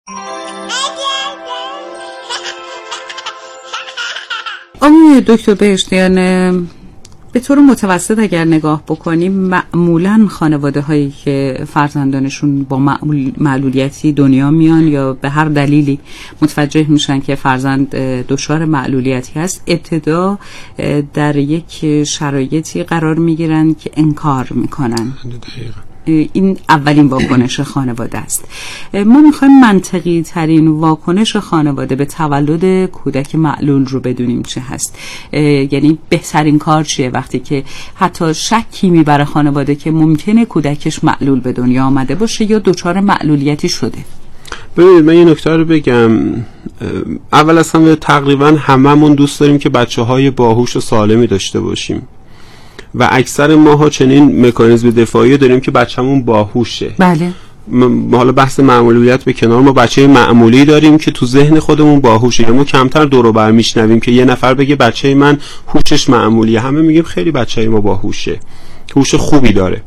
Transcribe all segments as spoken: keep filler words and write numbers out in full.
آقای دکتر بهشتیان، به طور متوسط اگر نگاه بکنیم معمولاً خانواده هایی که فرزندانشون با معمول معلولیتی دنیا میان یا به هر دلیلی متوجه میشن که فرزند دچار معلولیتی هست، ابتدا در یک شرایطی قرار میگیرن که انکار میکنن. دقیقاً. این اولین واکنش خانواده است. ما میخوایم منطقی ترین واکنش خانواده به تولد کودک معلول رو بدونیم چه هست. یعنی بهترین کار چیه وقتی که حتی شکی میبره خانواده که ممکنه کودکش معلول به دنیا آمده باشه یا دچار معلولیتی شده. ببینید من یه نکته رو بگم. اول از همه تقریبا هممون دوست داریم که بچه‌های باهوش و سالمی داشته باشیم و اکثر ماها چنین مکانیزم دفاعی داریم که بچه‌مون باهوشه. بله. م- حالا بحث معمولیت به کنار، ما بچه معمولی داریم که تو ذهن خودمون باهوشه. یا ما کمتر دور و بر میشنویم که یه نفر بگه بچه من هوشش معمولیه، همه میگیم خیلی بچه ما باهوشه، هوش خوبی داره.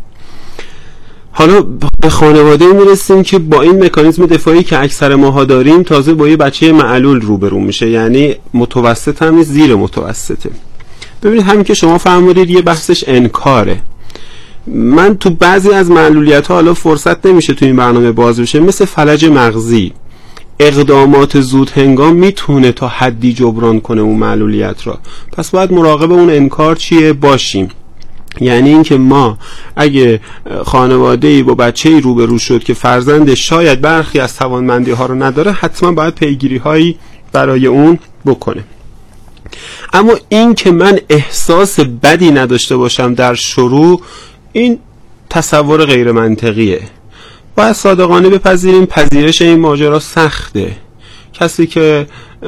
حالا به خانواده میرسیم که با این مکانیزم دفاعی که اکثر ماها داریم تازه با یه بچه معلول روبرو میشه، یعنی متوسط هم نیست، زیر متوسطه. ببینید همین که شما فرمودید یه بحثش انکاره. من تو بعضی از معلولیت‌ها حالا فرصت نمیشه تو این برنامه باز بشه، مثل فلج مغزی اقدامات زود هنگام میتونه تا حدی جبران کنه اون معلولیت را، پس باید مراقب اون انکار چیه باشیم. یعنی اینکه ما اگه خانواده‌ای با بچه‌ای روبرو شد که فرزند شاید برخی از توانمندی‌ها رو نداره، حتما باید پیگیری‌هایی برای اون بکنه. اما این که من احساس بدی نداشته باشم در شروع، این تصور غیر منطقیه. باید صادقانه بپذیریم پذیرش این ماجرا سخته. کسی که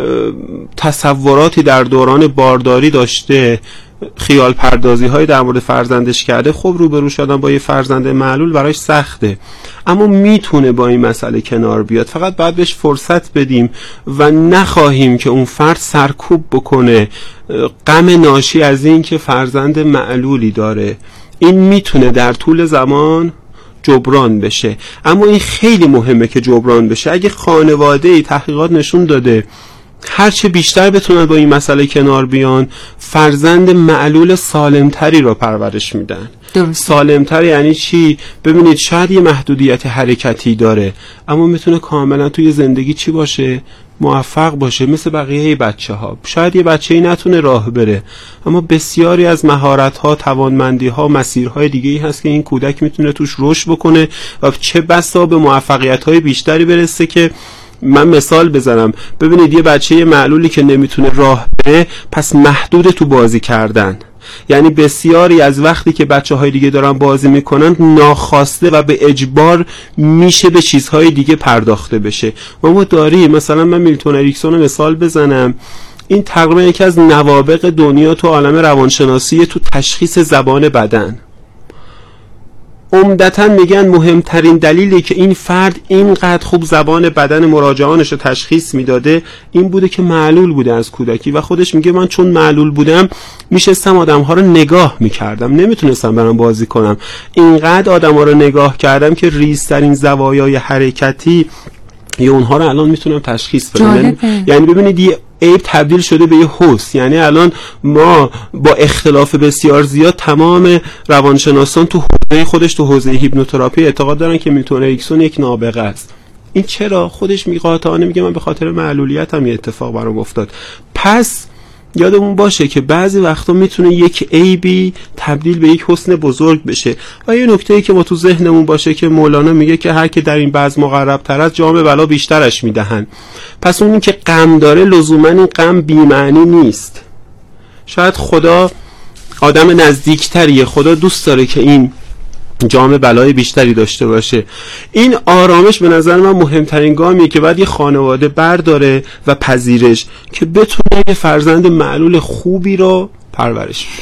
تصوراتی در دوران بارداری داشته، خیال پردازی های در مورد فرزندش کرده، خب روبرو شدن با یه فرزند معلول براش سخته، اما میتونه با این مسئله کنار بیاد. فقط باید بهش فرصت بدیم و نخواهیم که اون فرد سرکوب بکنه غم ناشی از این که فرزند معلولی داره. این میتونه در طول زمان جبران بشه، اما این خیلی مهمه که جبران بشه. اگه خانواده‌ای، تحقیقات نشون داده هرچه بیشتر بتونن با این مسئله کنار بیان، فرزند معلول سالمتری را پرورش میدن. سالمتر یعنی چی؟ ببینید شاید یه محدودیت حرکتی داره، اما میتونه کاملا توی زندگی چی باشه؟ موفق باشه، مثل بقیه بچه ها. شاید یه بچه‌ای نتونه راه بره، اما بسیاری از مهارت‌ها، توانمندی‌ها، مسیرهای دیگه‌ای هست که این کودک میتونه توش رشد بکنه و چه بسا به موفقیت‌های بیشتری برسه. که من مثال بزنم، ببینید یه بچه معلولی که نمیتونه راه بره، پس محدود تو بازی کردن. یعنی بسیاری از وقتی که بچه های دیگه دارن بازی میکنن، ناخواسته و به اجبار میشه به چیزهای دیگه پرداخته بشه. و ما داریم، مثلا من میلتون اریکسون رو مثال بزنم، این تقریبا یکی از نوابغ دنیا تو عالم روانشناسی تو تشخیص زبان بدن. عمدتاً میگن مهمترین دلیلی که این فرد اینقدر خوب زبان بدن مراجعانش رو تشخیص میداده این بوده که معلول بوده از کودکی، و خودش میگه من چون معلول بودم میشستم آدم‌ها رو نگاه میکردم، نمیتونستم برام بازی کنم. اینقدر آدم‌ها رو نگاه کردم که ریزترین زوایای حرکتی یا اونها رو الان میتونم تشخیص بدم. یعنی ببینید یه عیب تبدیل شده به یه حس. یعنی الان ما با اختلاف بسیار زیاد تمام روانشناسان تو حوزه خودش، تو حوزه هیپنوتراپی، اعتقاد دارن که میلتون اریکسون یک نابغه است. این چرا؟ خودش میگه قاطعانه میگه من به خاطر معلولیتم یه اتفاق برام افتاد. پس یادمون باشه که بعضی وقتا میتونه یک عیبی تبدیل به یک حسن بزرگ بشه. و یه نکته‌ای که ما تو ذهنمون باشه که مولانا میگه که هر که در این بزم مقرب تر از جام بلا بیشترش میدهن. پس اونی که غم داره لزوما این غم بی‌معنی نیست. شاید خدا آدم نزدیکتریه، خدا دوست داره که این جام بلای بیشتری داشته باشه. این آرامش به نظر من مهمترین گامیه که باید یه خانواده برداره و پذیرش که بتونه یه فرزند معلول خوبی رو پرورش بده.